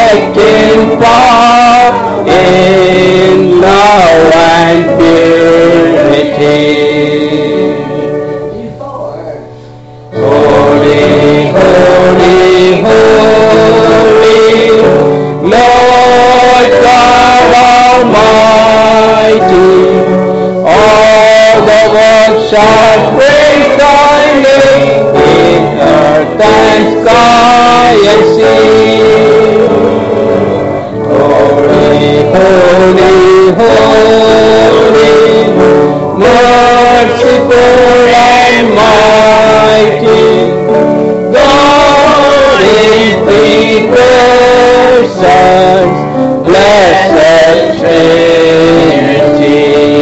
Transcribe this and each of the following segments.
perfecting power in love and purity. Holy, holy, holy, Lord God Almighty, all the works shall praise thy name in earth and sky and sea. Holy, holy, holy, merciful and mighty, God in three persons, blessed Trinity.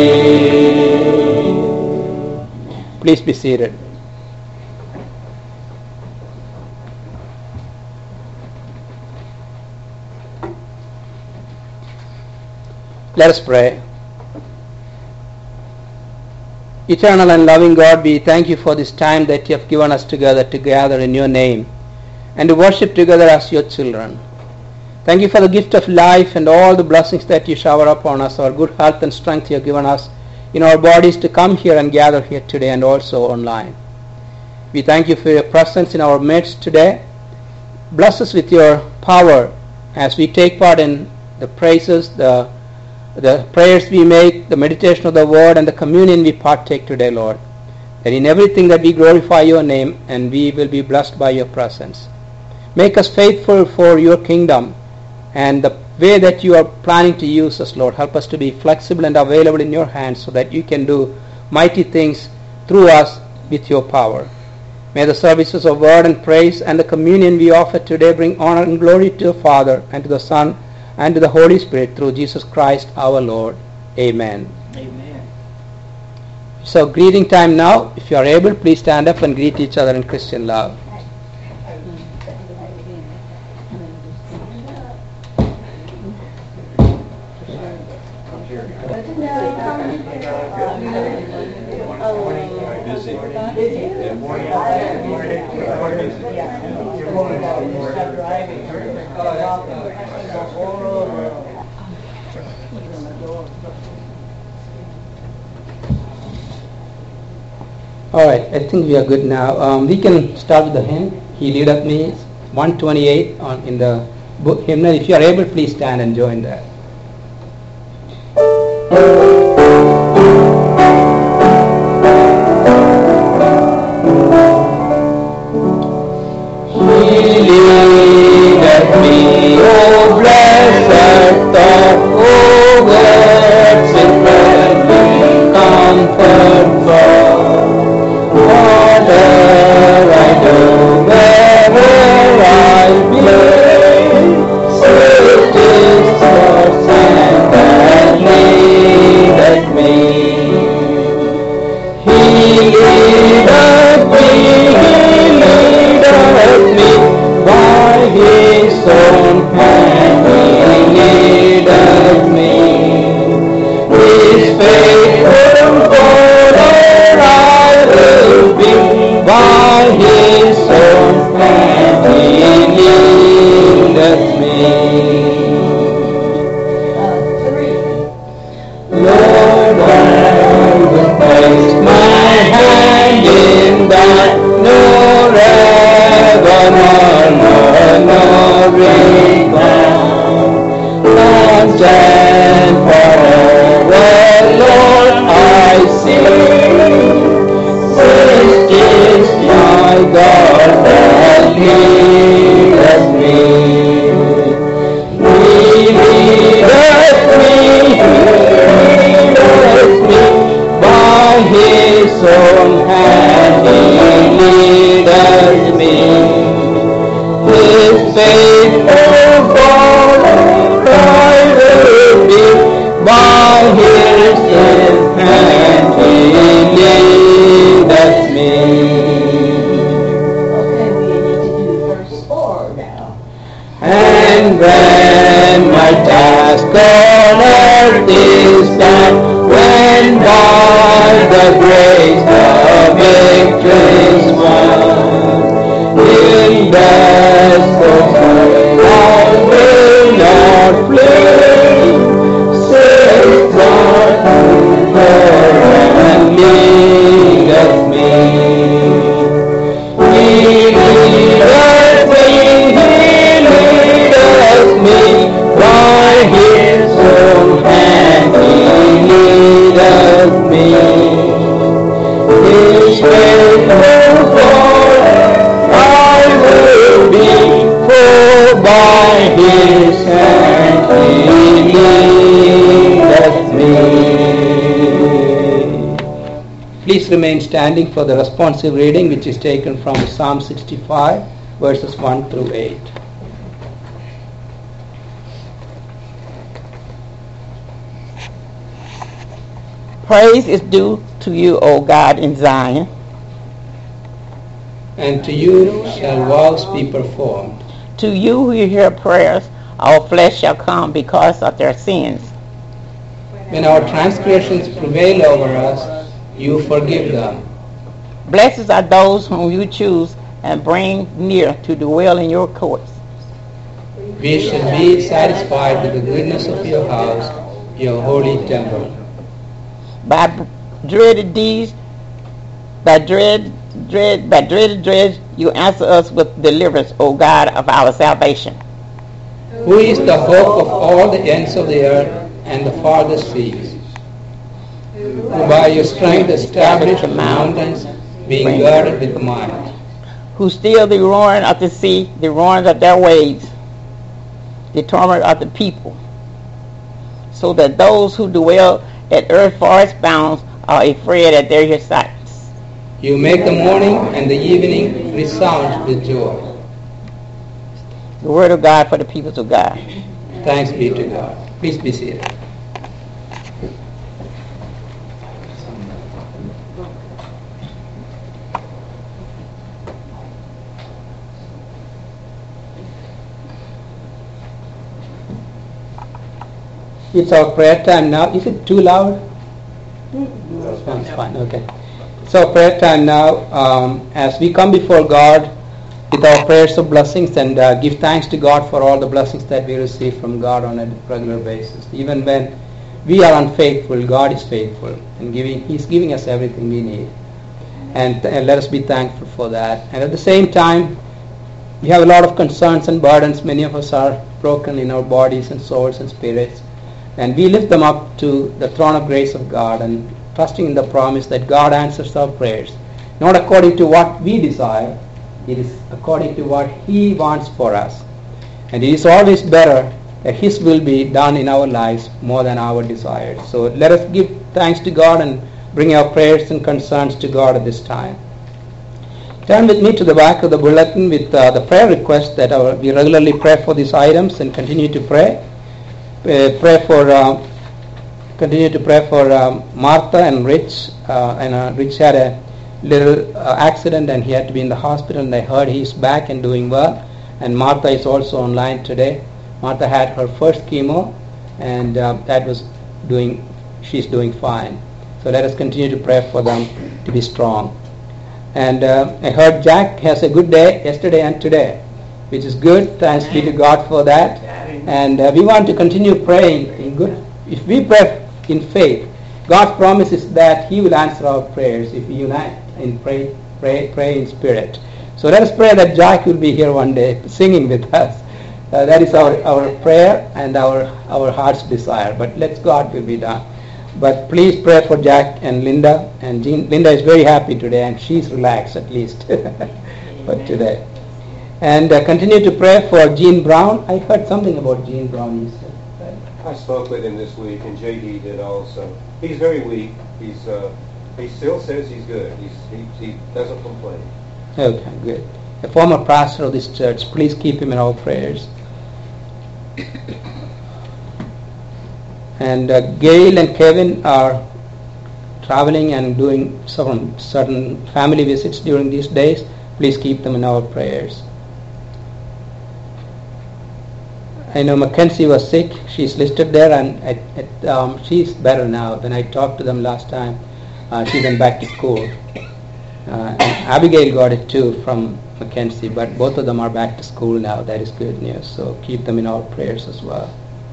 Please be seated. Let us pray. Eternal and loving God, we thank you for this time that you have given us together to gather in your name and to worship together as your children. Thank you for the gift of life and all the blessings that you shower upon us, our good health and strength you have given us in our bodies to come here and gather here today and also online. We thank you for your presence in our midst today. Bless us with your power as we take part in the praises, the prayers we make, the meditation of the word, and the communion we partake today, Lord. That in everything that we glorify your name and we will be blessed by your presence. Make us faithful for your kingdom and the way that you are planning to use us, Lord. Help us to be flexible and available in your hands so that you can do mighty things through us with your power. May the services of word and praise and the communion we offer today bring honor and glory to the Father and to the Son and to the Holy Spirit through Jesus Christ our Lord. Amen. Amen. So greeting time now. If you are able, please stand up and greet each other in Christian love. All right, I think we are good now. We can start with the hymn. He Leadeth Me, 128 in the book hymnal. If you are able, please stand and join that. He leadeth me, O blessed thought, O words in friendly comfort for. Whatever I do, wherever I be, swift is your hand that leadeth me. He leadeth me by his own hand. He leadeth me. His faithful follower I will be. By his own hand he leadeth me. Lord, I will place my hand in that, nor evermore, nor rebound. Once and forever, Lord, I sing. This is my God that leadeth me. He leadeth me by his own hand. He leadeth me. His faithful follower I will be. By his own hand he leadeth me. Okay, we need to do verse 4 now. And when my task on earth is done, when by the grace the victory is won, in death so I will Please remain standing for the responsive reading, which is taken from Psalm 65, verses 1 through 8. Praise is due to you, O God, in Zion. And to you shall vows be performed. To you who hear prayers, all flesh shall come because of their sins. When our transgressions prevail over us, you forgive them. Blessed are those whom you choose and bring near to dwell in your courts. We shall be satisfied with the goodness of your house, your holy temple. By dreaded deeds, by dreaded dreads, you answer us with deliverance, O God of our salvation. Who is the hope of all the ends of the earth and the farthest seas? Who by your strength established the mountains, being girded with might. Who still the roaring of the sea, the roaring of their waves, the torment of the people, so that those who dwell at earth's forest bounds are afraid at their sights. You make the morning and the evening resound with joy. The word of God for the peoples of God. Thanks be to God. Please be seated. It's our prayer time now. Is it too loud? That's fine. Okay. It's our prayer time now. As we come before God with our prayers of blessings and give thanks to God for all the blessings that we receive from God on a regular basis. Even when we are unfaithful, God is faithful and He's giving us everything we need. And let us be thankful for that. And at the same time, we have a lot of concerns and burdens. Many of us are broken in our bodies and souls and spirits. And we lift them up to the throne of grace of God and trusting in the promise that God answers our prayers. Not according to what we desire, it is according to what He wants for us. And it is always better that His will be done in our lives more than our desires. So let us give thanks to God and bring our prayers and concerns to God at this time. Turn with me to the back of the bulletin with the prayer request that we regularly pray for these items and continue to pray. Continue to pray for Martha and Rich. Rich had a little accident and he had to be in the hospital, and I heard he's back and doing well. And Martha is also online today. Martha had her first chemo, and she's doing fine. So let us continue to pray for them to be strong. And I heard Jack has a good day yesterday and today, which is good. Thanks be to God for that. And we want to continue praying in good. If we pray in faith, God's promise is that He will answer our prayers if we unite and pray in spirit. So let us pray that Jack will be here one day singing with us. That is our prayer and our heart's desire. But let God will be done. But please pray for Jack and Linda. And Linda is very happy today, and she's relaxed at least for today. And continue to pray for Gene Brown. I heard something about Gene Brown, you said. Right? I spoke with him this week, and JD did also. He's very weak. He still says he's good. He doesn't complain. Okay, good. A former pastor of this church. Please keep him in our prayers. And Gail and Kevin are traveling and doing some certain family visits during these days. Please keep them in our prayers. I know Mackenzie was sick. She's listed there, and she's better now. When I talked to them last time, she went back to school. And Abigail got it too from Mackenzie, but both of them are back to school now. That is good news. So keep them in our prayers as well.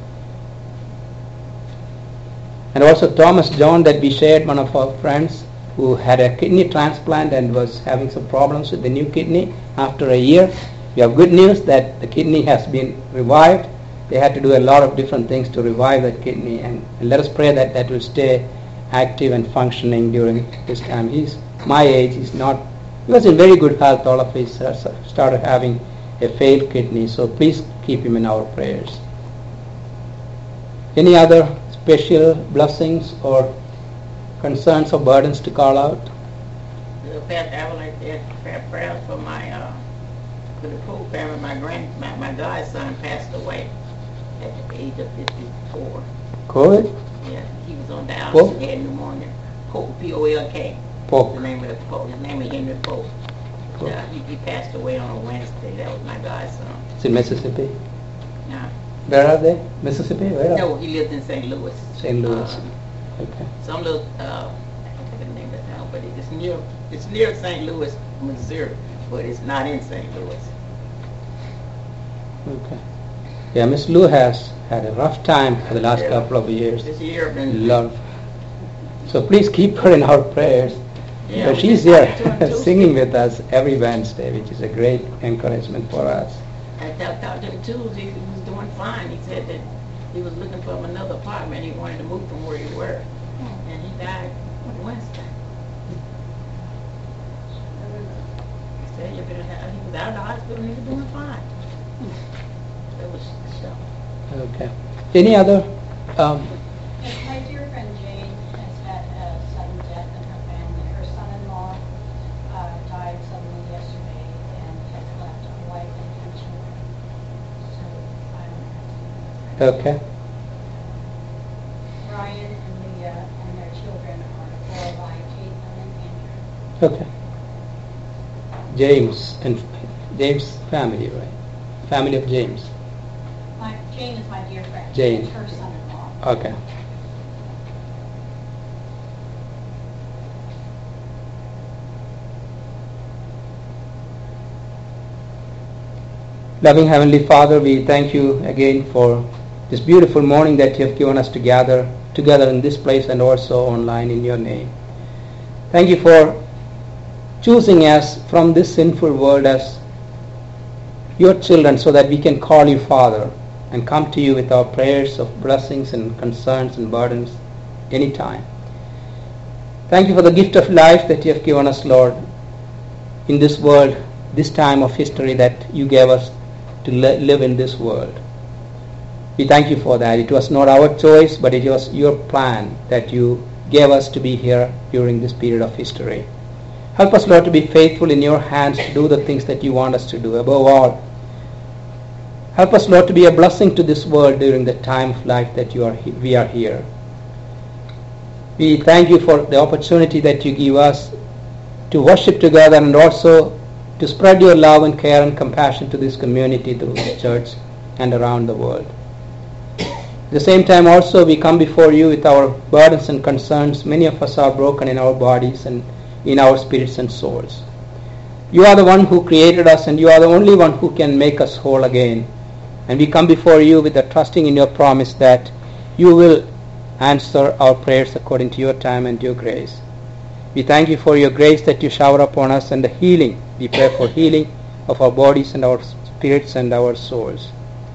And also Thomas John, that we shared, one of our friends who had a kidney transplant and was having some problems with the new kidney after a year. We have good news that the kidney has been revived. They had to do a lot of different things to revive that kidney, and let us pray that that will stay active and functioning during this time. He's my age. He was in very good health. All of us started having a failed kidney, so please keep him in our prayers. Any other special blessings or concerns or burdens to call out? Pastor, I would like to ask prayer- prayers for for the Pope family. My godson passed away at the age of 54. COVID? Yeah, he was on Pope? dialysis. He had pneumonia. Pope, P-O-L-K. Polk. The name of the Pope. His name is Henry Pope. Pope. He passed away on a Wednesday. That was my godson. It's in Mississippi. Yeah. Where are they? Mississippi? Where are No, he lived in St. Louis. St. Louis. Okay. Some little, I can't think of the name of the town, but it's near St. Louis, Missouri, but it's not in St. Louis. Okay. Yeah, Miss Lou has had a rough time for the last Yeah. couple of years. This year been Love. So please keep her in our prayers. Yeah, But we she's just here talked to him Tuesday. singing with us every Wednesday, which is a great encouragement for us. I talked to him Tuesday. He was doing fine. He said that he was looking for another apartment. He wanted to move from where he were, and he died on Wednesday. He said he was out of the hospital and he was doing fine. That was a shock. Okay. Any other? Yes, my dear friend Jane has had a sudden death in her family. Her son-in-law died suddenly yesterday and has left a wife and 2 children. So I'm Okay. Ryan and Leah and their children are 4 by Caitlin and Andrew. Okay. James and James family, right? Family of James. Jane is my dear friend. Jane. It's her son-in-law. Okay. Loving Heavenly Father, we thank you again for this beautiful morning that you have given us to gather together in this place and also online in your name. Thank you for choosing us from this sinful world as your children so that we can call you Father and come to you with our prayers of blessings and concerns and burdens anytime. Thank you for the gift of life that you have given us, Lord, in this world, this time of history that you gave us to live in this world. We thank you for that. It was not our choice, but it was your plan that you gave us to be here during this period of history. Help us, Lord, to be faithful in your hands to do the things that you want us to do. Above all, help us, Lord, to be a blessing to this world during the time of life that we are here. We thank you for the opportunity that you give us to worship together and also to spread your love and care and compassion to this community through the church and around the world. At the same time also we come before you with our burdens and concerns. Many of us are broken in our bodies and in our spirits and souls. You are the one who created us and you are the only one who can make us whole again. And we come before you with the trusting in your promise that you will answer our prayers according to your time and your grace. We thank you for your grace that you shower upon us and the healing. We pray for healing of our bodies and our spirits and our souls.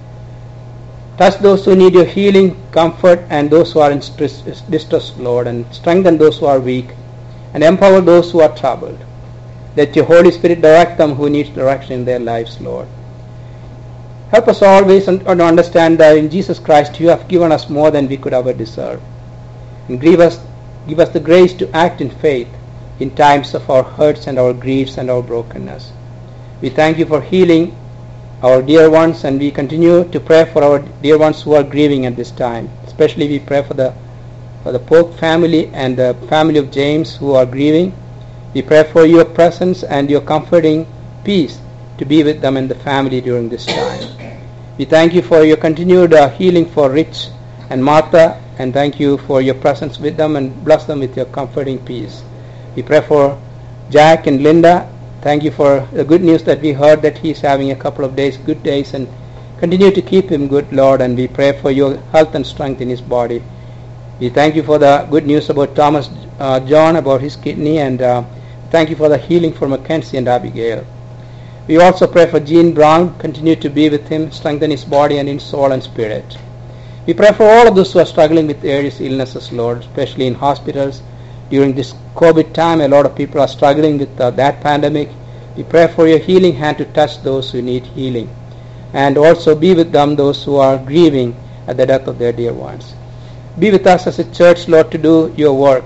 Touch those who need your healing, comfort, and those who are in distress, Lord, and strengthen those who are weak, and empower those who are troubled. Let your Holy Spirit direct them who need direction in their lives, Lord. Help us always to understand that in Jesus Christ you have given us more than we could ever deserve. And give us the grace to act in faith in times of our hurts and our griefs and our brokenness. We thank you for healing our dear ones, and we continue to pray for our dear ones who are grieving at this time. Especially we pray for the Polk family and the family of James who are grieving. We pray for your presence and your comforting peace to be with them and the family during this time. We thank you for your continued healing for Rich and Martha, and thank you for your presence with them and bless them with your comforting peace. We pray for Jack and Linda. Thank you for the good news that we heard that he is having a couple of good days, and continue to keep him good, Lord, and we pray for your health and strength in his body. We thank you for the good news about Thomas John, about his kidney, and thank you for the healing for Mackenzie and Abigail. We also pray for Gene Brown. Continue to be with him, strengthen his body and in soul and spirit. We pray for all of those who are struggling with various illnesses, Lord, especially in hospitals. During this COVID time, a lot of people are struggling with that pandemic. We pray for your healing hand to touch those who need healing, and also be with them, those who are grieving at the death of their dear ones. Be with us as a church, Lord, to do your work,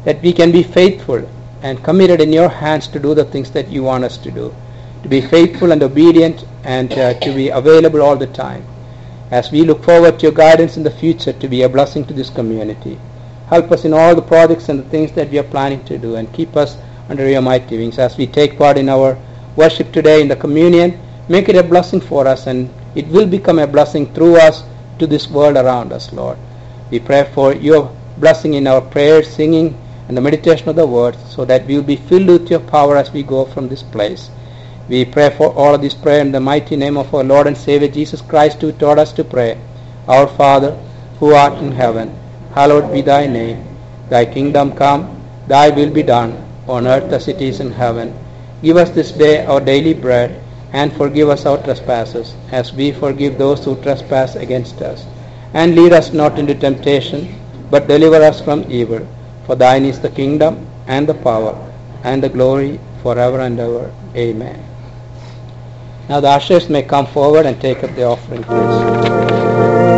that we can be faithful and committed in your hands to do the things that you want us to do, to be faithful and obedient, and to be available all the time. As we look forward to your guidance in the future to be a blessing to this community, help us in all the projects and the things that we are planning to do, and keep us under your mighty wings. As we take part in our worship today in the communion, make it a blessing for us, and it will become a blessing through us to this world around us, Lord. We pray for your blessing in our prayers, singing, and the meditation of the word, so that we will be filled with your power as we go from this place. We pray for all of this prayer in the mighty name of our Lord and Savior Jesus Christ, who taught us to pray. Our Father, who art in heaven, hallowed be thy name. Thy kingdom come, thy will be done, on earth as it is in heaven. Give us this day our daily bread, and forgive us our trespasses, as we forgive those who trespass against us. And lead us not into temptation, but deliver us from evil. For thine is the kingdom, and the power, and the glory, forever and ever. Amen. Now the ushers may come forward and take up the offering, please.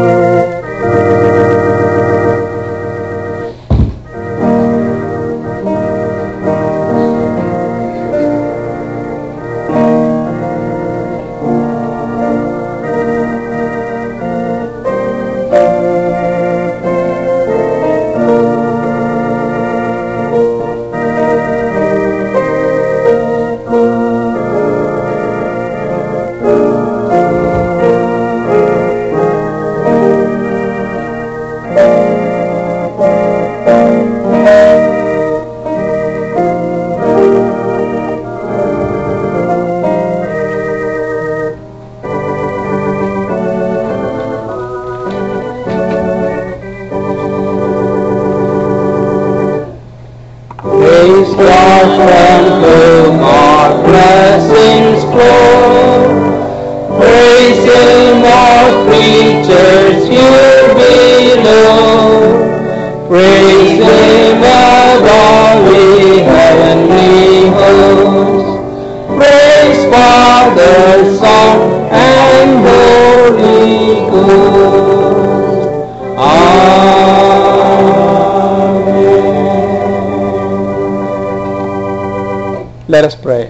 Let us pray.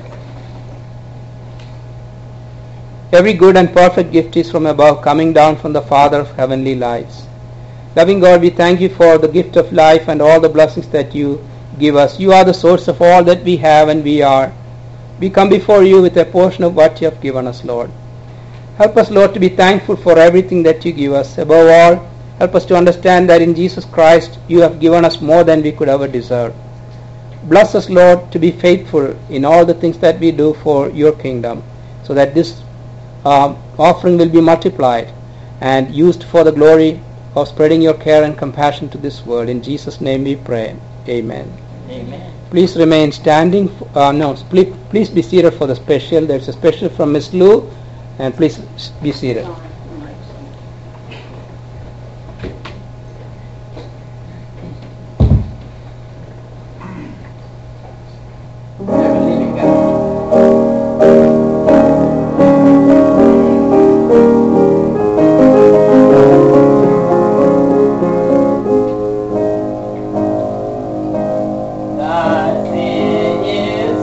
Every good and perfect gift is from above, coming down from the Father of heavenly lights. Loving God, we thank you for the gift of life and all the blessings that you give us. You are the source of all that we have and we are. We come before you with a portion of what you have given us, Lord. Help us, Lord, to be thankful for everything that you give us. Above all, help us to understand that in Jesus Christ you have given us more than we could ever deserve. Bless us, Lord, to be faithful in all the things that we do for your kingdom, so that this offering will be multiplied and used for the glory of spreading your care and compassion to this world. In Jesus' name we pray. Amen. Amen. Please remain standing. Please be seated for the special. There's a special from Miss Lou, and please be seated.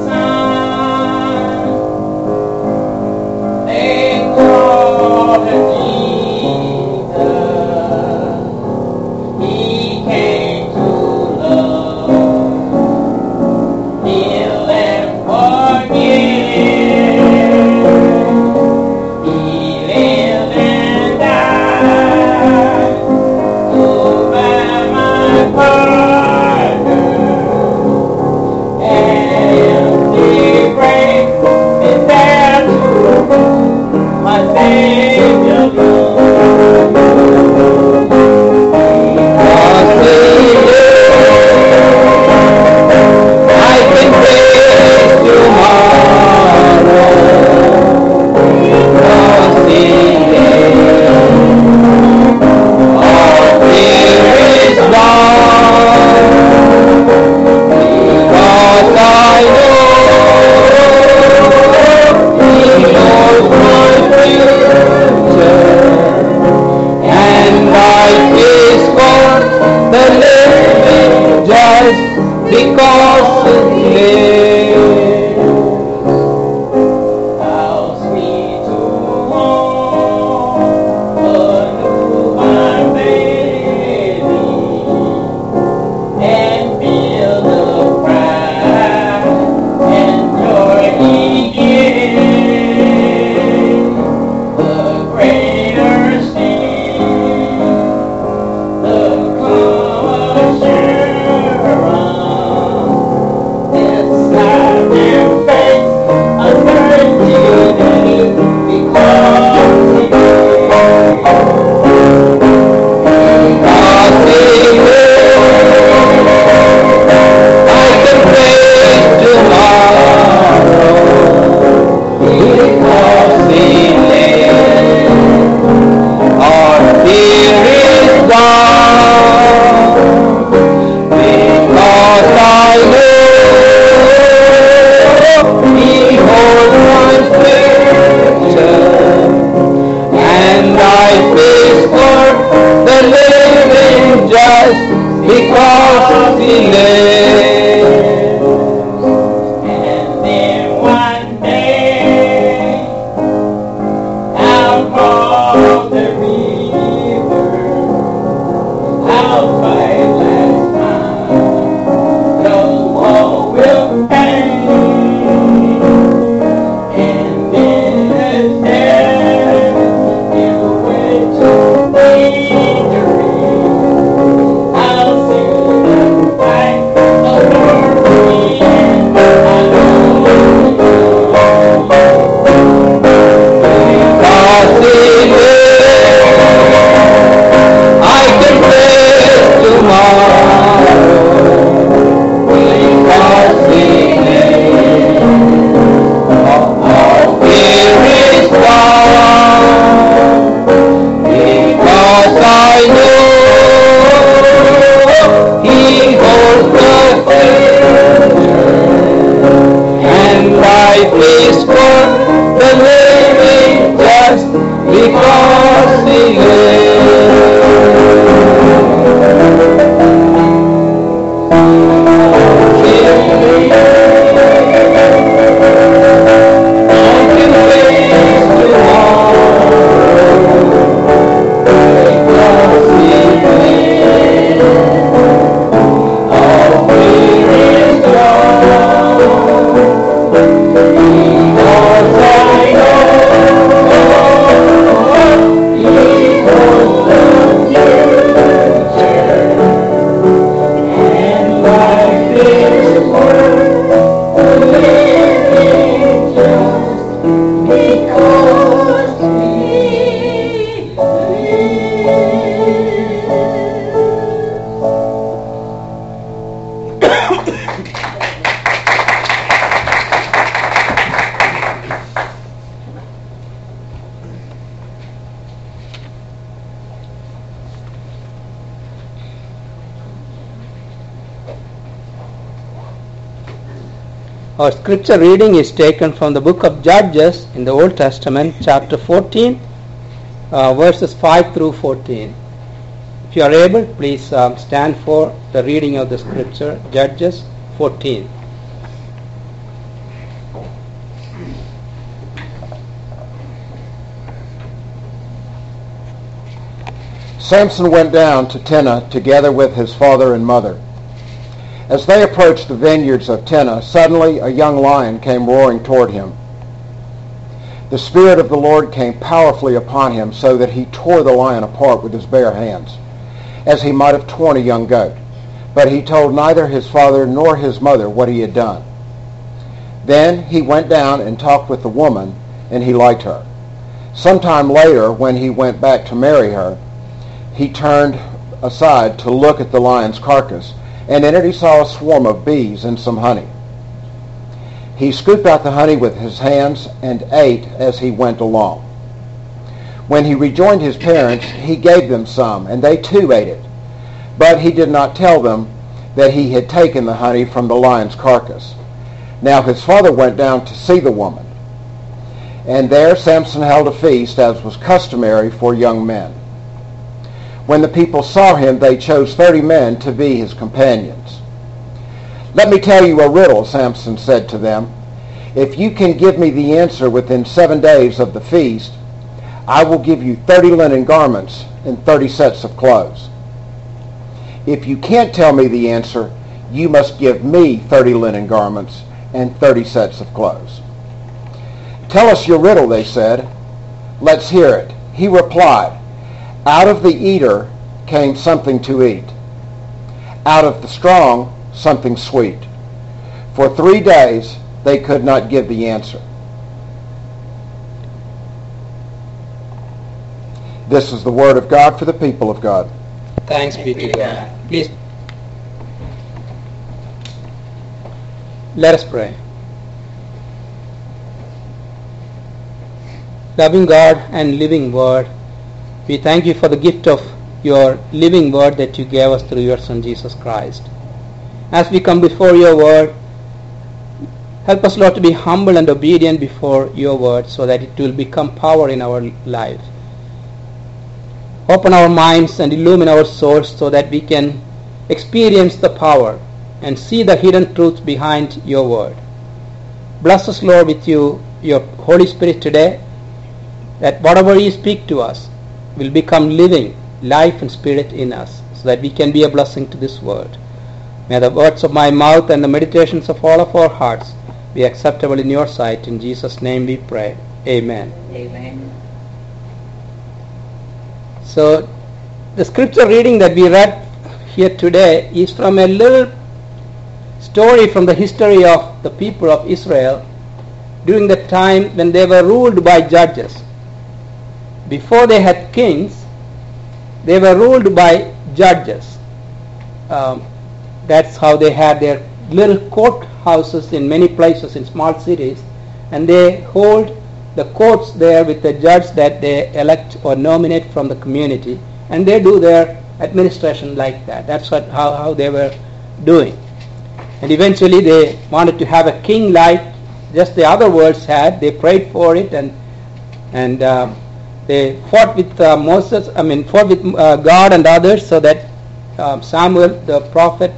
Thank God. just because He lives. And then one day, I'll cross the river, I'll fight last time, the war will end, and then the death will wait to victory. I'll see the fight over me, and I know Because He lives, I can face tomorrow. Because He lives, all fear is gone. Because I know He holds the future, and life is worth the living just because He Our scripture reading is taken from the book of Judges in the Old Testament, chapter 14, verses 5 through 14. If you are able, please stand for the reading of the scripture, Judges 14. Samson went down to Timnah together with his father and mother. As they approached the vineyards of Timnah, suddenly a young lion came roaring toward him. The Spirit of the Lord came powerfully upon him so that he tore the lion apart with his bare hands, as he might have torn a young goat. But he told neither his father nor his mother what he had done. Then he went down and talked with the woman, and he liked her. Sometime later, when he went back to marry her, he turned aside to look at the lion's carcass, and in it he saw a swarm of bees and some honey. He scooped out the honey with his hands and ate as he went along. When he rejoined his parents, he gave them some, and they too ate it. But he did not tell them that he had taken the honey from the lion's carcass. Now his father went down to see the woman, and there Samson held a feast as was customary for young men. When the people saw him, they chose 30 men to be his companions. "Let me tell you a riddle," Samson said to them. "If you can give me the answer within 7 days of the feast, I will give you 30 linen garments and 30 sets of clothes. If you can't tell me the answer, you must give me 30 linen garments and 30 sets of clothes." "Tell us your riddle," they said. "Let's hear it." He replied, "Out of the eater came something to eat. Out of the strong, something sweet." For 3 days they could not give the answer. This is the word of God for the people of God. Thanks be to God. Please, let us pray. Loving God and living Word, we thank you for the gift of your living Word that you gave us through your Son Jesus Christ. As we come before your Word, help us, Lord, to be humble and obedient before your Word so that it will become power in our life. open our minds and illumine our souls so that we can experience the power and see the hidden truths behind your word. Bless us, Lord, with your Holy Spirit today, that whatever you speak to us will become living life and spirit in us, so that we can be a blessing to this world. May the words of my mouth and the meditations of all of our hearts be acceptable in your sight. In Jesus' name we pray. Amen. Amen. So the scripture reading that we read here today is from a little story from the history of the people of Israel during the time when they were ruled by judges. Before they had kings, they were ruled by judges. That's how they had their little courthouses in many places in small cities, and they hold the courts there with the judge that they elect or nominate from the community, and they do their administration like that. That's how they were doing. And eventually they wanted to have a king like just the other worlds had. They prayed for it, and they fought with fought with God and others, so that Samuel the prophet,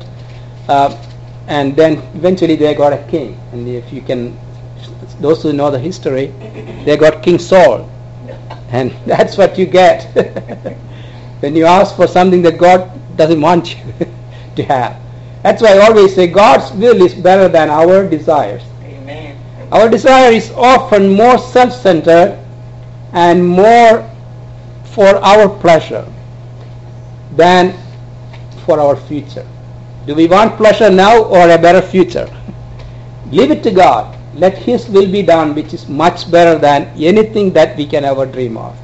and then eventually they got a king. And if you can, those who know the history, they got King Saul, and that's what you get when you ask for something that God doesn't want you to have. That's why I always say God's will is better than our desires. Amen. Our desire is often more self-centered and more for our pleasure than for our future. Do we want pleasure now or a better future? Leave it to God. Let His will be done, which is much better than anything that we can ever dream of.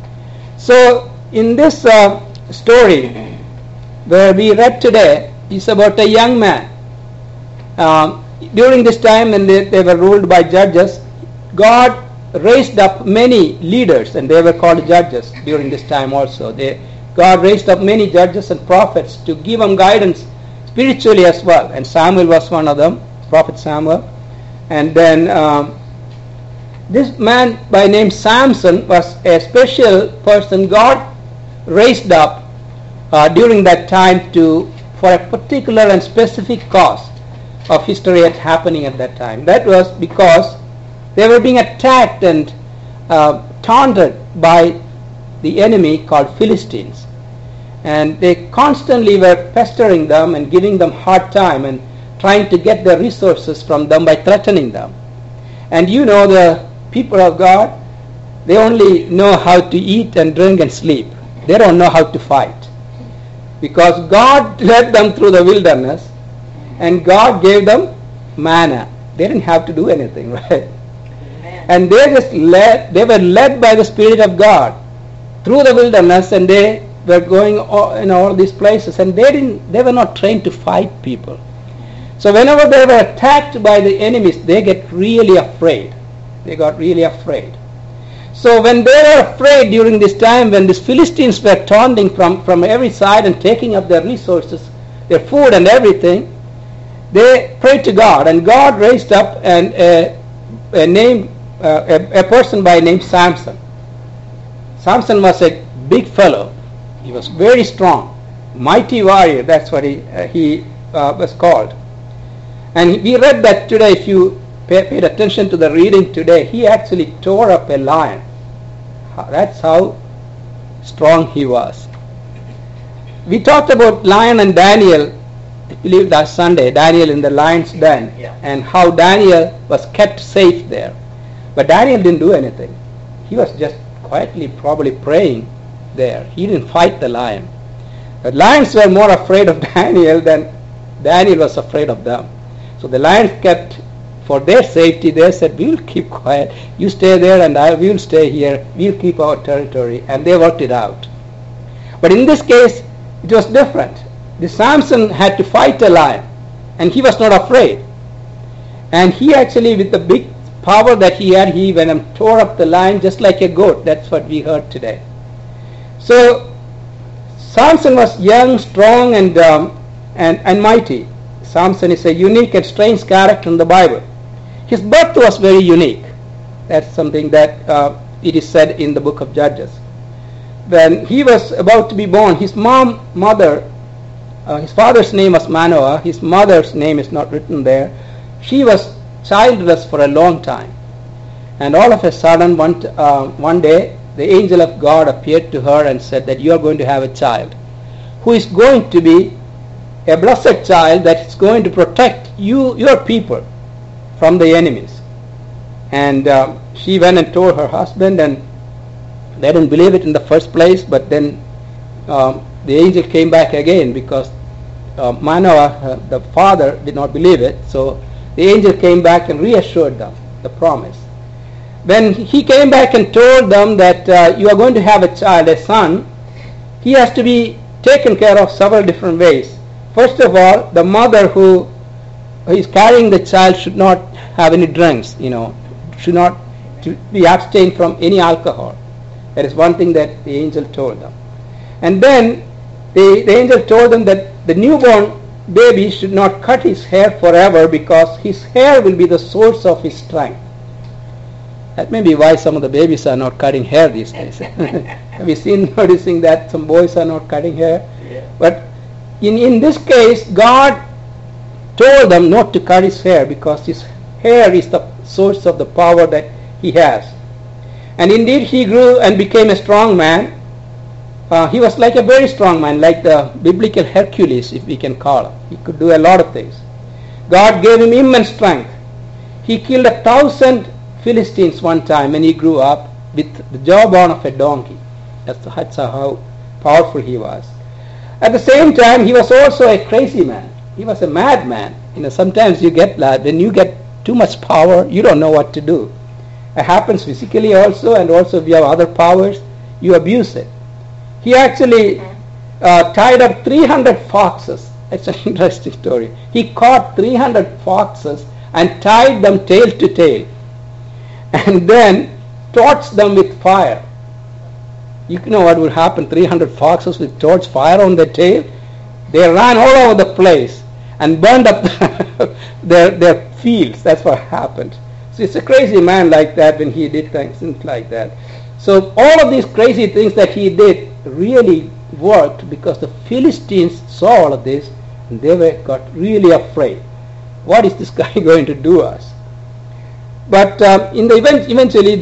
So in this story where we read today, is about a young man. During this time when they were ruled by judges, God raised up many leaders, and they were called judges during this time also. God raised up many judges and prophets to give them guidance spiritually as well, and Samuel was one of them, Prophet Samuel. And then this man by name Samson was a special person God raised up during that time for a particular and specific cause of history happening at that time. That was because they were being attacked and taunted by the enemy called Philistines. And they constantly were pestering them and giving them hard time and trying to get their resources from them by threatening them. And you know, the people of God, they only know how to eat and drink and sleep. They don't know how to fight. Because God led them through the wilderness and God gave them manna. They didn't have to do anything, right? Amen. And they were led by the Spirit of God through the wilderness, and they were going in all these places, and they were not trained to fight people. So whenever they were attacked by the enemies, they get really afraid. They got really afraid. So when they were afraid during this time, when these Philistines were taunting from every side and taking up their resources, their food and everything, they prayed to God, and God raised up a person by name Samson. Samson was a big fellow. He was very strong, mighty warrior. That's what he was called. And we read that today. If you paid attention to the reading today, he actually tore up a lion. That's how strong he was. We talked about lion and Daniel, I believe last Sunday, Daniel in the lion's den, and how Daniel was kept safe there. But Daniel didn't do anything. He was just quietly probably praying there. He didn't fight the lion. The lions were more afraid of Daniel than Daniel was afraid of them. So the lions kept, for their safety, they said, "We'll keep quiet. You stay there and we'll stay here. We'll keep our territory." And they worked it out. But in this case, it was different. The Samson had to fight a lion, and he was not afraid. And he actually, with the big power that he had, he went and tore up the lion just like a goat. That's what we heard today. So Samson was young, strong, and mighty. Samson is a unique and strange character in the Bible. His birth was very unique. That's something that it is said in the book of Judges. when he was about to be born, his his father's name was Manoah. His mother's name is not written there. She was childless for a long time. And all of a sudden, one day, the angel of God appeared to her and said that you are going to have a child who is going to be a blessed child that is going to protect your people from the enemies. And she went and told her husband, and they didn't believe it in the first place, but then the angel came back again because Manoah, the father, did not believe it. So the angel came back and reassured them the promise. When he came back and told them that you are going to have a child, a son, he has to be taken care of several different ways. First of all, the mother who is carrying the child should not have any drinks, should not be abstained from any alcohol. That is one thing that the angel told them. And then the angel told them that the newborn baby should not cut his hair forever because his hair will be the source of his strength. That may be why some of the babies are not cutting hair these days. Have you seen noticing that some boys are not cutting hair? Yeah. But in this case, God told them not to cut his hair because his hair is the source of the power that he has. And indeed he grew and became a strong man. He was like a very strong man, like the biblical Hercules, if we can call him. He could do a lot of things. God gave him immense strength. He killed 1,000 Philistines one time when he grew up with the jawbone of a donkey. That's how powerful he was. At the same time, he was also a crazy man. He was a madman. Sometimes you get that when you get too much power, you don't know what to do. It happens physically also, and also if you have other powers, you abuse it. He actually tied up 300 foxes. It's an interesting story. He caught 300 foxes and tied them tail to tail, and then torched them with fire. You know what would happen? 300 foxes with torch fire on their tail. They ran all over the place and burned up their fields. That's what happened. So it's a crazy man like that when he did things like that. So all of these crazy things that he did really worked because the Philistines saw all of this and they got really afraid. What is this guy going to do us? But in the event, eventually,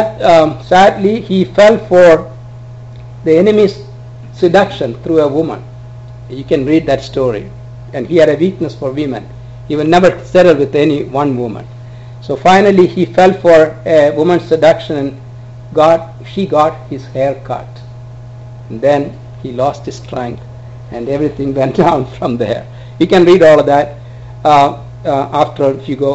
sadly, he fell for the enemy's seduction through a woman. You can read that story. And he had a weakness for women. He would never settle with any one woman. So finally, he fell for a woman's seduction, and she got his hair cut. And then he lost his strength, and everything went down from there. You can read all of that after if you go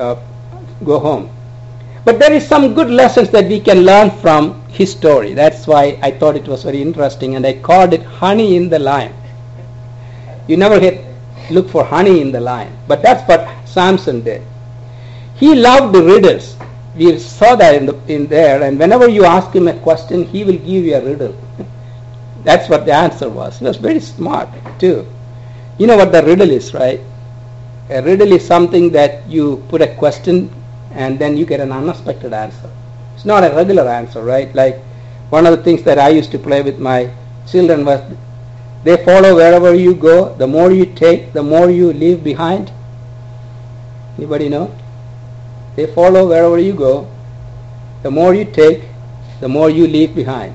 home. But there is some good lessons that we can learn from his story. That's why I thought it was very interesting, and I called it Honey in the Lion. You never look for honey in the lion, but that's what Samson did. He loved the riddles. We saw that in there, and whenever you ask him a question, he will give you a riddle. That's what the answer was. He was very smart too. You know what the riddle is, right? A riddle is something that you put a question and then you get an unexpected answer. It's not a regular answer, right? Like one of the things that I used to play with my children was they follow wherever you go. The more you take, the more you leave behind. Anybody know? They follow wherever you go. The more you take, the more you leave behind.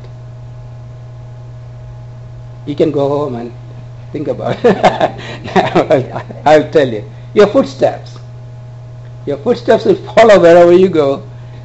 You can go home and think about it. I'll tell you. Your footsteps. Your footsteps will follow wherever you go.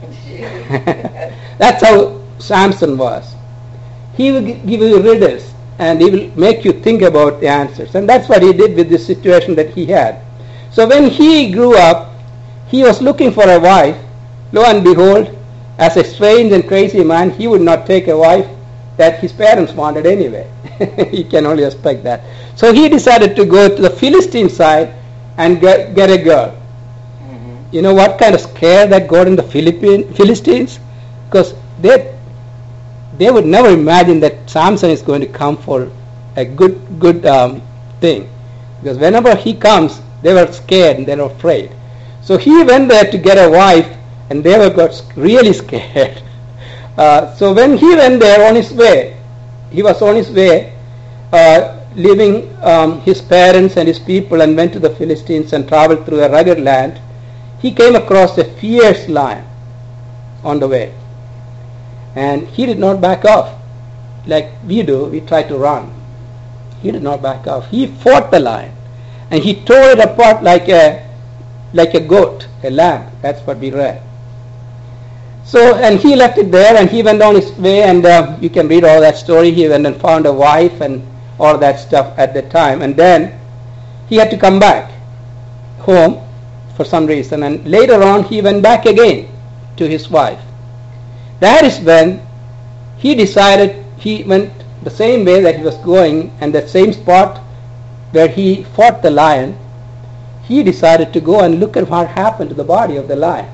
That's how Samson was. He will give you riddles and he will make you think about the answers. And that's what he did with this situation that he had. So when he grew up, he was looking for a wife. Lo and behold, as a strange and crazy man, he would not take a wife that his parents wanted anyway. You can only expect that. So he decided to go to the Philistine side and get a girl. Mm-hmm. You know what kind of scare that got in the Philistines? Because they would never imagine that Samson is going to come for a good thing. Because whenever he comes, they were scared and they were afraid. So he went there to get a wife, and they got really scared. So when he went there on his way, he was on his way, leaving his parents and his people, and went to the Philistines and traveled through a rugged land, he came across a fierce lion on the way. And he did not back off like we do. We try to run. He did not back off. He fought the lion, and he tore it apart like a goat, a lamb. That's what we read. So, and he left it there, and he went on his way, and you can read all that story. He went and found a wife and all that stuff at the time, and then he had to come back home for some reason, and later on he went back again to his wife. That is when he decided he went the same way that he was going, and that same spot where he fought the lion, he decided to go and look at what happened to the body of the lion.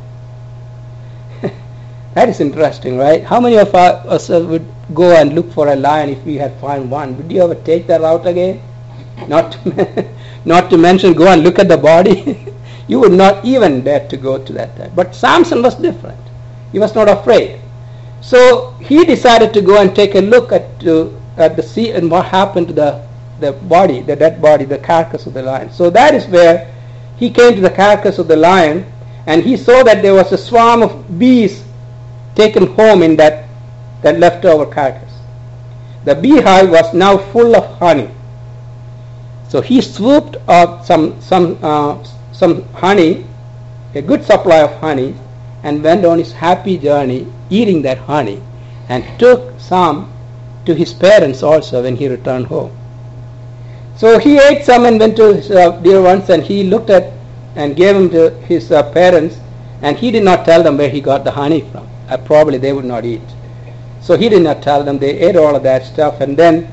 That is interesting, right? How many of us would go and look for a lion if we had found one? Would you ever take that route again? Not to mention go and look at the body. You would not even dare to go to that time. But Samson was different. He was not afraid. So he decided to go and take a look at the sea and what happened to the body, the dead body, the carcass of the lion. So that is where he came to the carcass of the lion, and he saw that there was a swarm of bees taken home in that leftover carcass. The beehive was now full of honey. So he swooped up some honey, a good supply of honey, and went on his happy journey eating that honey, and took some to his parents also when he returned home. So he ate some and went to his dear ones, and he looked at and gave them to his parents, and he did not tell them where he got the honey from. Probably they would not eat. So he did not tell them. They ate all of that stuff, and then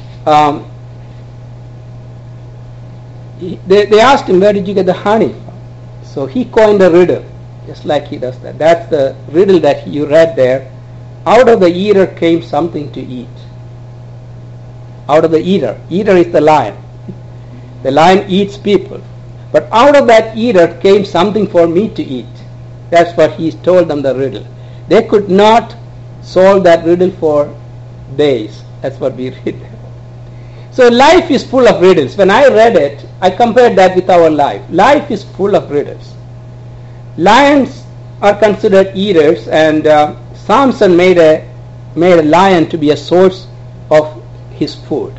they asked him, where did you get the honey from? So he coined a riddle, just like he does that. That's the riddle that you read there. Out of the eater came something to eat. Out of the eater. Eater is the lion. The lion eats people. But out of that eater came something for me to eat. That's what he told them, the riddle. They could not solve that riddle for days. That's what we read there. So life is full of riddles. When I read it, I compared that with our life. Life is full of riddles. Lions are considered eaters, and Samson made a lion to be a source of his food.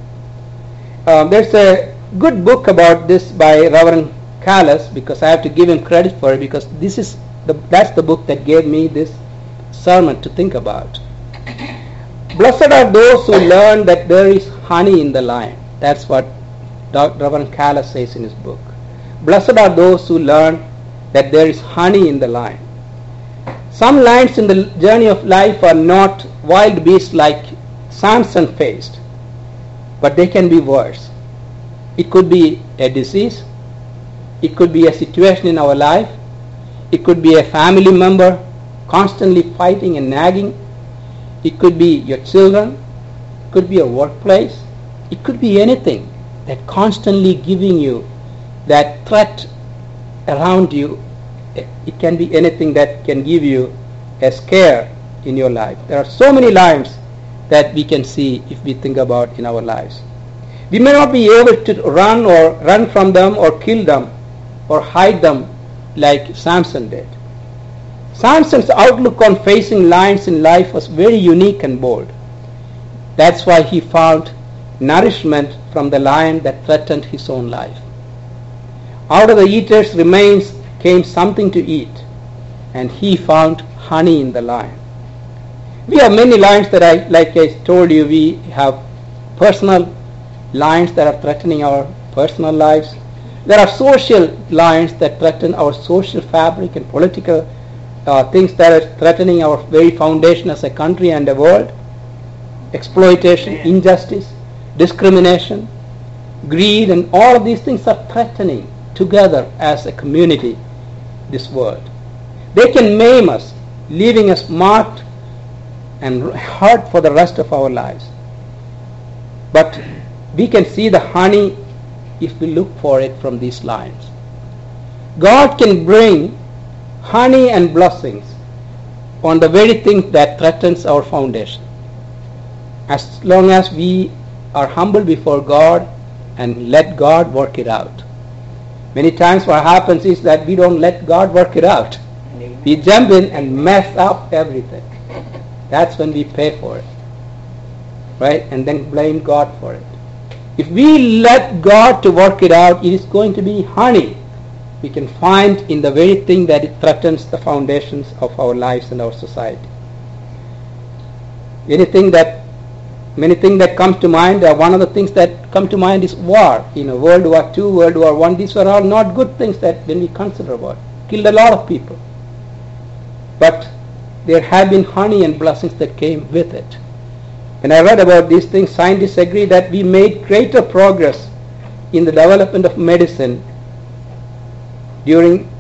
There's a good book about this by Reverend Callis, because I have to give him credit for it, because that's the book that gave me this sermon to think about. Blessed are those who learn that there is honey in the lion. That's what Reverend Callis says in his book. Blessed are those who learn that there is honey in the lion. Some lions in the journey of life are not wild beasts like Samson faced, but they can be worse. It could be a disease. It could be a situation in our life. It could be a family member constantly fighting and nagging. It could be your children. It could be a workplace. It could be anything that constantly giving you that threat around you. It can be anything that can give you a scare in your life. There are so many lions that we can see if we think about in our lives. We may not be able to run from them or kill them or hide them like Samson did. Samson's outlook on facing lions in life was very unique and bold. That's why he found nourishment from the lion that threatened his own life. Out of the eater's remains came something to eat, and he found honey in the lion. We have many lions that like I told you, we have personal lions that are threatening our personal lives. There are social lions that threaten our social fabric and political things that are threatening our very foundation as a country and a world. Exploitation, injustice, discrimination, greed, and all of these things are threatening together as a community this world. They can maim us, leaving us marked and hurt for the rest of our lives. But we can see the honey if we look for it from these lions. God can bring honey and blessings on the very thing that threatens our foundation. as long as we are humble before God and let God work it out. Many times what happens is that we don't let God work it out. We jump in and mess up everything. That's when we pay for it. Right? And then blame God for it. If we let God to work it out, it is going to be honey we can find in the very thing that it threatens the foundations of our lives and our society. Many things that come to mind, one of the things that come to mind is war. World War II, World War I, these were all not good things that when we consider about. Killed a lot of people. But there have been honey and blessings that came with it. When I read about these things, scientists agree that we made greater progress in the development of medicine during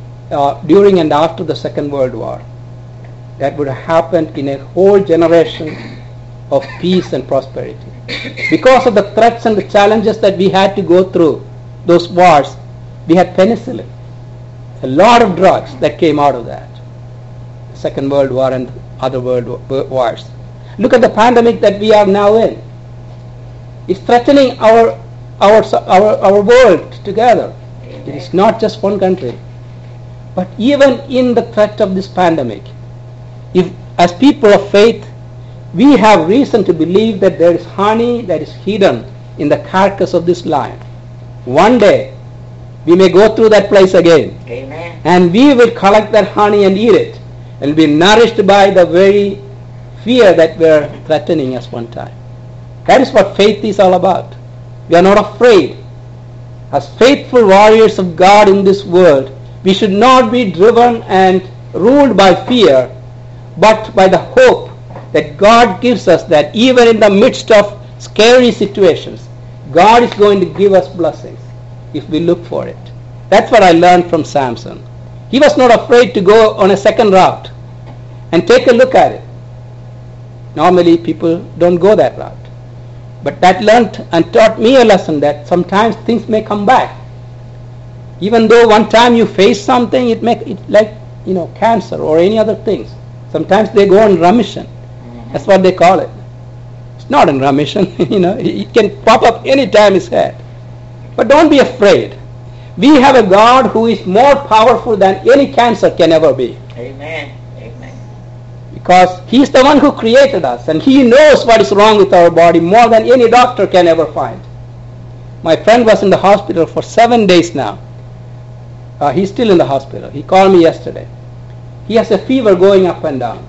and after the Second World War. That would have happened in a whole generation of peace and prosperity. Because of the threats and the challenges that we had to go through, those wars, we had penicillin. A lot of drugs that came out of that. Second World War and other world wars. Look at the pandemic that we are now in. It's threatening our world together. It is not just one country. But even in the threat of this pandemic, if as people of faith, we have reason to believe that there is honey that is hidden in the carcass of this lion. One day, we may go through that place again. Amen. And we will collect that honey and eat it and be nourished by the very fear that were threatening us one time. That is what faith is all about. We are not afraid. As faithful warriors of God in this world, we should not be driven and ruled by fear, but by the hope that God gives us, that even in the midst of scary situations, God is going to give us blessings if we look for it. That's what I learned from Samson. He was not afraid to go on a second route and take a look at it. Normally people don't go that route. But that learned and taught me a lesson that sometimes things may come back. Even though one time you face something, it like cancer or any other things. Sometimes they go in remission. That's what they call it. It's not in remission. It can pop up any time it's had. But don't be afraid. We have a God who is more powerful than any cancer can ever be. Amen. Because He is the one who created us, and He knows what is wrong with our body more than any doctor can ever find. My friend was in the hospital for 7 days now. He's still in the hospital. He called me yesterday. He has a fever going up and down.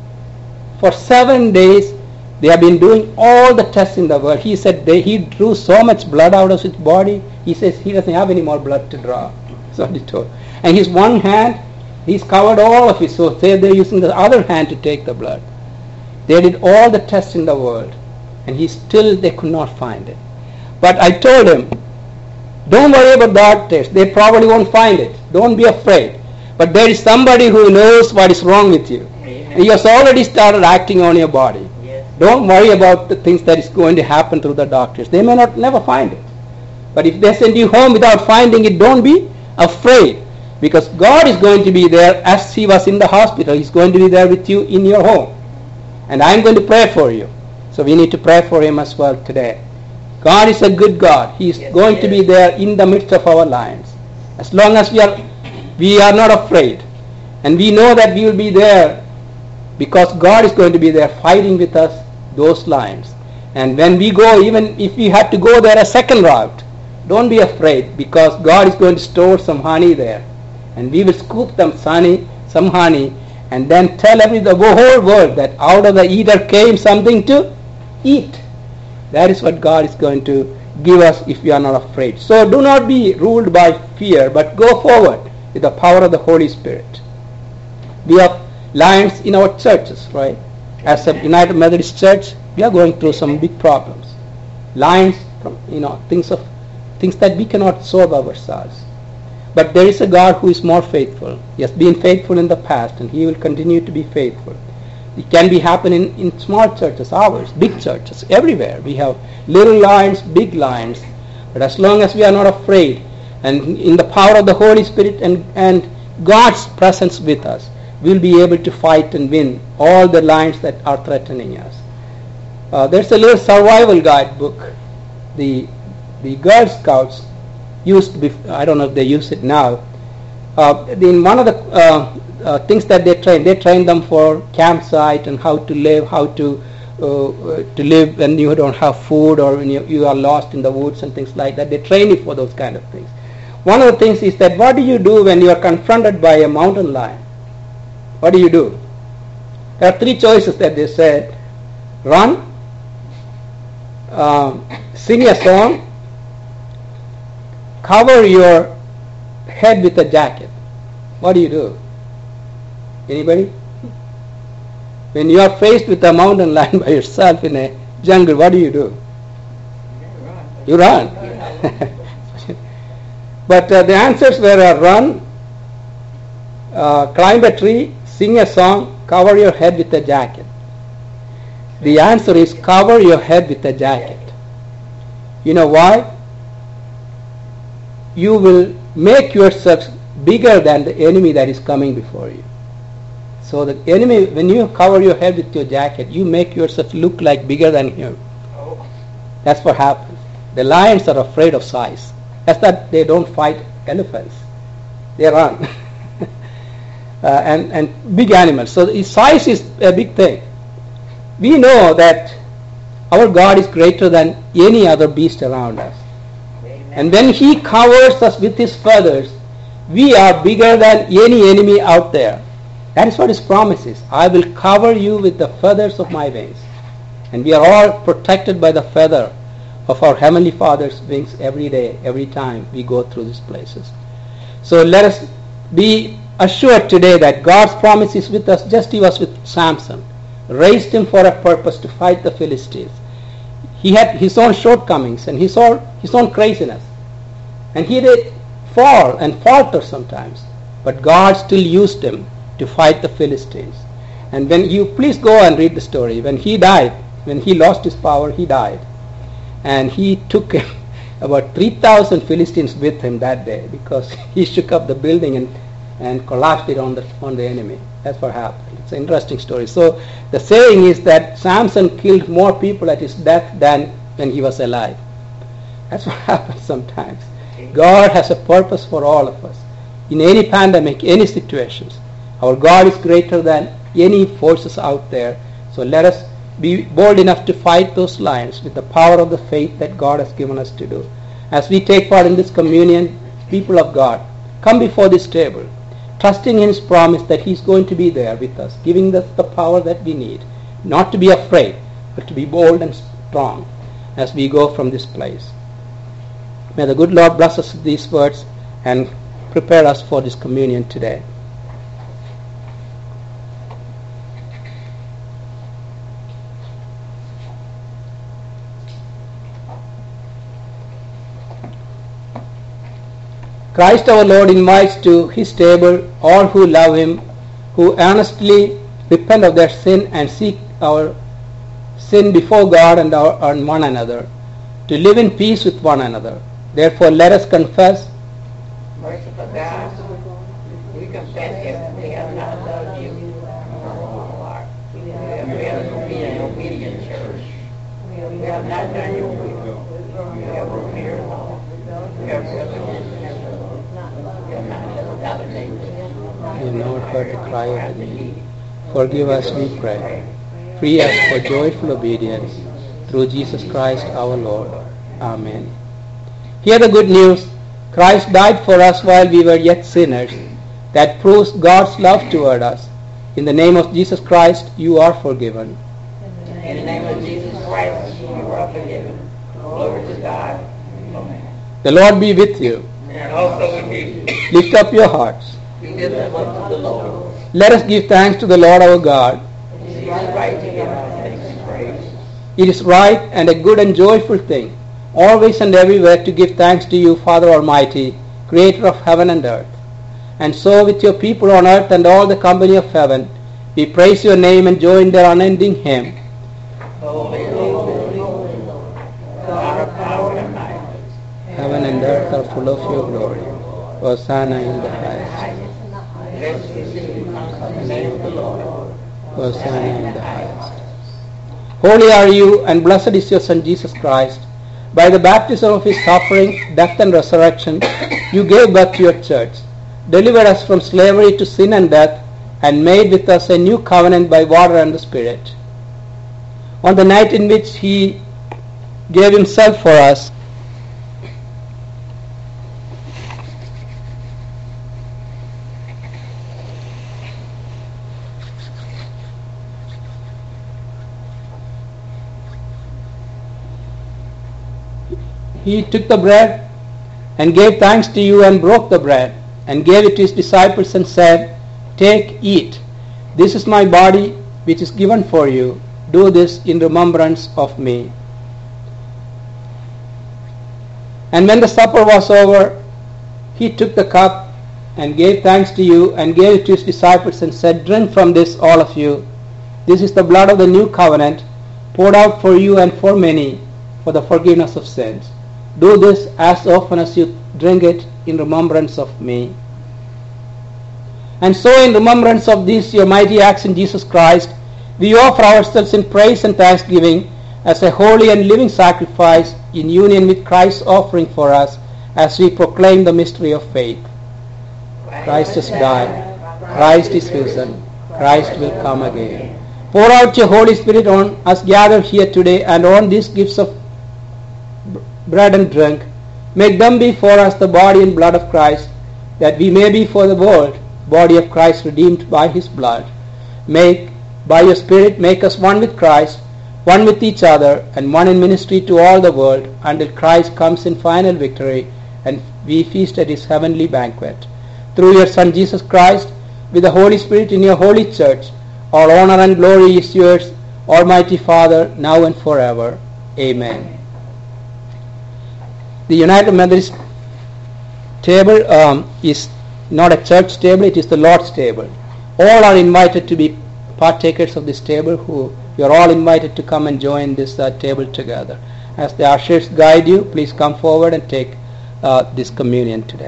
For 7 days, they have been doing all the tests in the world. He said he drew so much blood out of his body. He says he doesn't have any more blood to draw. So he told. And his one hand, he's covered all of it. So they're using the other hand to take the blood. They did all the tests in the world, and they could not find it. But I told him, don't worry about doctors. They probably won't find it. Don't be afraid. But there is somebody who knows what is wrong with you. And he has already started acting on your body. Yes. Don't worry about the things that is going to happen through the doctors. They may never find it. But if they send you home without finding it, don't be afraid. Because God is going to be there as He was in the hospital. He's going to be there with you in your home. And I'm going to pray for you. So we need to pray for Him as well today. God is a good God. He is going to be there in the midst of our lives. As long as we are not afraid. And we know that we will be there because God is going to be there fighting with us those lions. And when we go, even if we have to go there a second route, don't be afraid, because God is going to store some honey there. And we will scoop some honey, and then tell the whole world that out of the eater came something to eat. That is what God is going to give us if we are not afraid. So do not be ruled by fear, but go forward with the power of the Holy Spirit. We have lions in our churches, right? As a United Methodist Church, we are going through some big problems. Lions from things that we cannot solve ourselves. But there is a God who is more faithful. He has been faithful in the past, and He will continue to be faithful. It can be happening in small churches, ours, big churches, everywhere. We have little lions, big lions. But as long as we are not afraid, and in the power of the Holy Spirit and God's presence with us, we'll be able to fight and win all the lions that are threatening us. There's a little survival guide book. The Girl Scouts used to be, I don't know if they use it now. In one of the things that they train them for campsite and how to live, how to live when you don't have food or when you are lost in the woods and things like that. They train you for those kind of things. One of the things is that what do you do when you are confronted by a mountain lion? What do you do? There are three choices that they said: run, sing a song, cover your head with a jacket. What do you do? Anybody? When you are faced with a mountain lion by yourself in a jungle, what do? You run. But the answers were run, climb a tree, sing a song, cover your head with a jacket. The answer is cover your head with a jacket. You know why? You will make yourself bigger than the enemy that is coming before you. So the enemy, when you cover your head with your jacket, you make yourself look like bigger than him. That's what happens. The lions are afraid of size. That's that they don't fight elephants. They run. and big animals. So size is a big thing. We know that our God is greater than any other beast around us. And when He covers us with His feathers, we are bigger than any enemy out there. That is what His promise is. I will cover you with the feathers of my wings. And we are all protected by the feather of our Heavenly Father's wings every day, every time we go through these places. So let us be assured today that God's promise is with us, just He was with Samson. Raised him for a purpose to fight the Philistines. He had his own shortcomings and his own craziness. And he did fall and falter sometimes. But God still used him to fight the Philistines. And when you please go and read the story. When he died, when he lost his power, he died. And he took about 3,000 Philistines with him that day because he shook up the building and collapsed it on the enemy. That's what happened. It's an interesting story. So the saying is that Samson killed more people at his death than when he was alive. That's what happens sometimes. God has a purpose for all of us. In any pandemic, any situations, our God is greater than any forces out there. So let us be bold enough to fight those lions with the power of the faith that God has given us to do. As we take part in this communion, people of God, come before this table, trusting in His promise that He's going to be there with us, giving us the power that we need, not to be afraid, but to be bold and strong as we go from this place. May the good Lord bless us with these words and prepare us for this communion today. Christ our Lord invites to His table all who love Him, who earnestly repent of their sin and seek our sin before God and one another, to live in peace with one another. Therefore let us confess. Merciful God, we confess that we have not loved you with our whole heart. We have failed to be an obedient church. We have not done your will. We have broken your law. We have broken We have not heard the cry of the needy. Forgive us, we pray. Free us for joyful obedience through Jesus Christ our Lord. Amen. Hear the good news. Christ died for us while we were yet sinners. That proves God's love toward us. In the name of Jesus Christ, you are forgiven. In the name of Jesus Christ, you are forgiven. Glory to God. Amen. The Lord be with you. And also with you. Lift up your hearts. We give them up to the Lord. Let us give thanks to the Lord our God. It is right to give our thanks and praise. It is right and a good and joyful thing, always and everywhere, to give thanks to you, Father Almighty, Creator of heaven and earth. And so with your people on earth and all the company of heaven, we praise your name and join their unending hymn. Holy, holy, holy, God of power and might. Heaven and earth are full of your glory. Hosanna in the highest. Blessed is he who comes in the name of the Lord. Hosanna in the highest. Holy are you, and blessed is your Son Jesus Christ. By the baptism of his suffering, death, and resurrection, you gave birth to your church, delivered us from slavery to sin and death, and made with us a new covenant by water and the Spirit. On the night in which he gave himself for us, he took the bread and gave thanks to you and broke the bread and gave it to his disciples and said, "Take, eat. This is my body which is given for you. Do this in remembrance of me." And when the supper was over, he took the cup and gave thanks to you and gave it to his disciples and said, "Drink from this, all of you. This is the blood of the new covenant, poured out for you and for many for the forgiveness of sins. Do this as often as you drink it in remembrance of me." And so in remembrance of these your mighty acts in Jesus Christ, we offer ourselves in praise and thanksgiving as a holy and living sacrifice in union with Christ's offering for us as we proclaim the mystery of faith. Christ has died. Christ is risen. Christ will come again. Pour out your Holy Spirit on us gathered here today and on these gifts of bread and drink. Make them be for us the body and blood of Christ, that we may be for the world body of Christ redeemed by his blood. By your Spirit, make us one with Christ, one with each other, and one in ministry to all the world, until Christ comes in final victory and we feast at his heavenly banquet. Through your Son Jesus Christ, with the Holy Spirit in your holy church, all honor and glory is yours, Almighty Father, now and forever. Amen. The United Methodist table is not a church table, it is the Lord's table. All are invited to be partakers of this table. You are all invited to come and join this table together. As the ushers guide you, please come forward and take this communion today.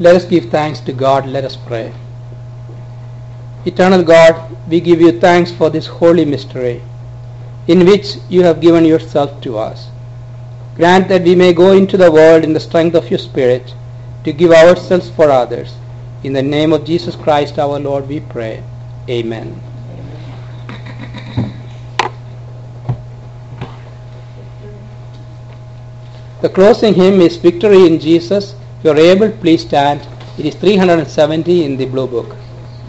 Let us give thanks to God. Let us pray. Eternal God, we give you thanks for this holy mystery in which you have given yourself to us. Grant that we may go into the world in the strength of your Spirit to give ourselves for others. In the name of Jesus Christ our Lord we pray. Amen. The closing hymn is Victory in Jesus. If you are able, please stand. It is 370 in the Blue Book.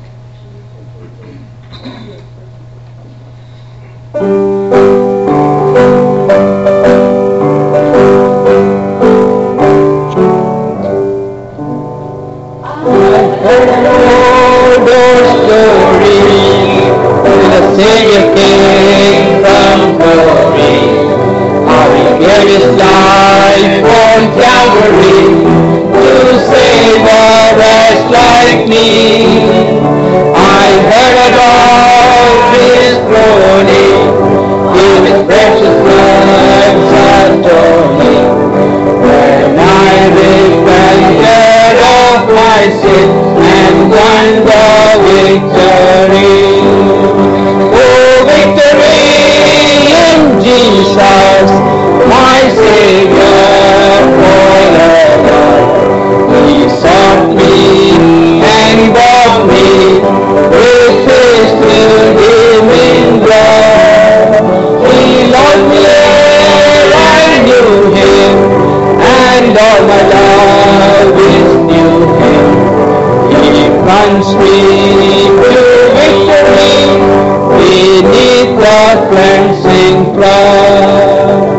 Savior came from glory, how he gave his life on Calvary to save a wretch like me. I heard about his groaning, give his precious blood adore me. When I repented of my sin and won the victory. Jesus, my Savior forever. He sought me and bought me with his redeeming blood. He loved me ere I knew him, and all my love is due him. He plunged me to victory beneath the cleansing flood.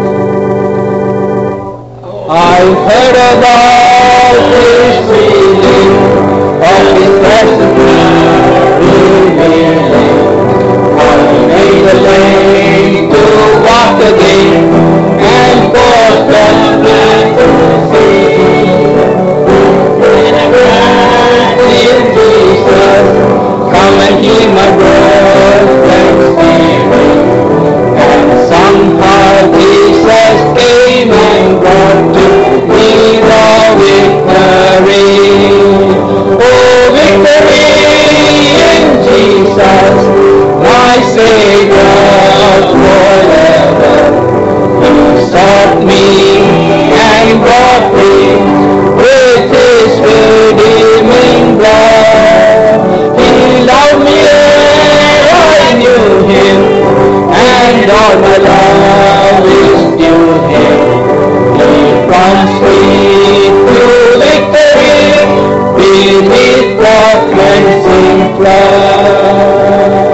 I've heard about his healing, of his blessed revealing, how he made the lame to walk again, and caused the blind to see. And I cried in Jesus, come and hear my broken spirit. And somehow Jesus came and brought to me the victory. Oh, victory in Jesus, my Savior forever. He sought me and brought me with his redeeming blood. He loved me ere I knew him, and all my love is due him. He plunged me to victory beneath the cleansing flood.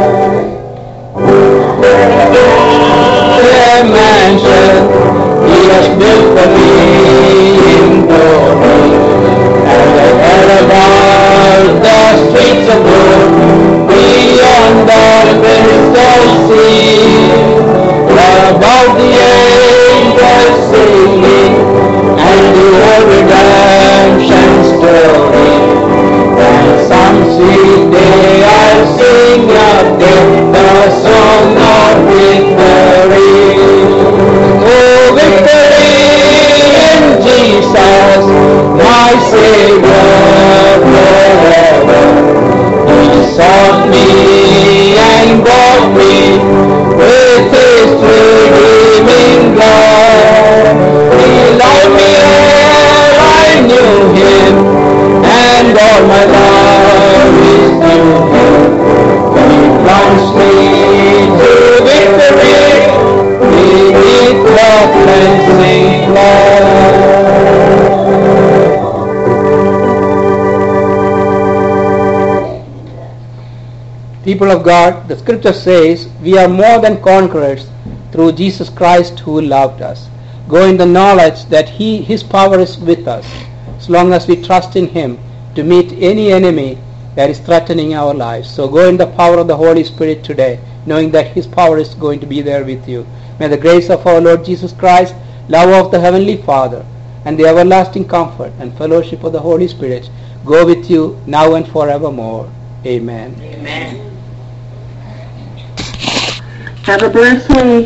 The mansion he has built for me in glory, and I heard about the streets of gold beyond the crystal sea, about the angels singing and the whole redemption story. And some sweet day I'll sing out there the song of victory. Oh, victory in Jesus, my Savior forever. He sought me and bought me with his redeeming blood. He loved me ere I knew him, and all my love is due him. He plunged me to victory beneath the cleansing flood. People of God, the scripture says, we are more than conquerors through Jesus Christ who loved us. Go in the knowledge that his power is with us, as long as we trust in him to meet any enemy that is threatening our lives. So go in the power of the Holy Spirit today, knowing that his power is going to be there with you. May the grace of our Lord Jesus Christ, love of the Heavenly Father, and the everlasting comfort and fellowship of the Holy Spirit go with you now and forevermore. Amen. Amen. Have a blessed week.